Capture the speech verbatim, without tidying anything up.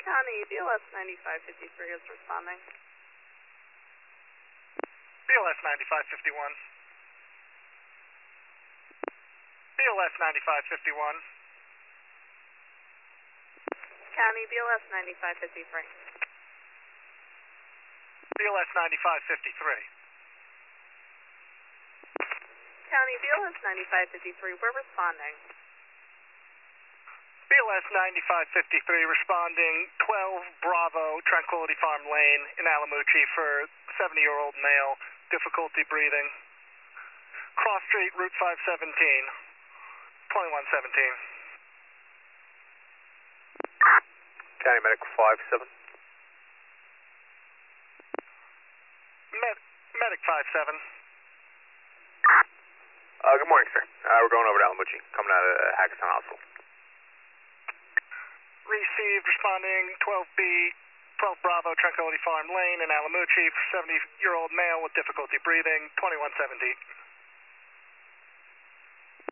County, B L S ninety-five fifty-three is responding. B L S ninety-five fifty-one. B L S ninety-five fifty-one. County, B L S ninety-five fifty-three. B L S ninety-five fifty-three. County, B L S ninety-five fifty-three, we're responding. B L S ninety-five fifty-three responding twelve Bravo Tranquility Farm Lane in Alamucci for seventy-year-old male, difficulty breathing. Cross Street, Route five seventeen, twenty-one seventeen. County Medic five seven. Med Medic five seven. Uh, good morning, sir. Uh, we're going over to Alamucci, coming out of uh, Hackettstown Hospital. Received, responding twelve B, twelve Bravo Tranquility Farm Lane in Alamucci for seventy-year-old male with difficulty breathing, twenty-one seventeen.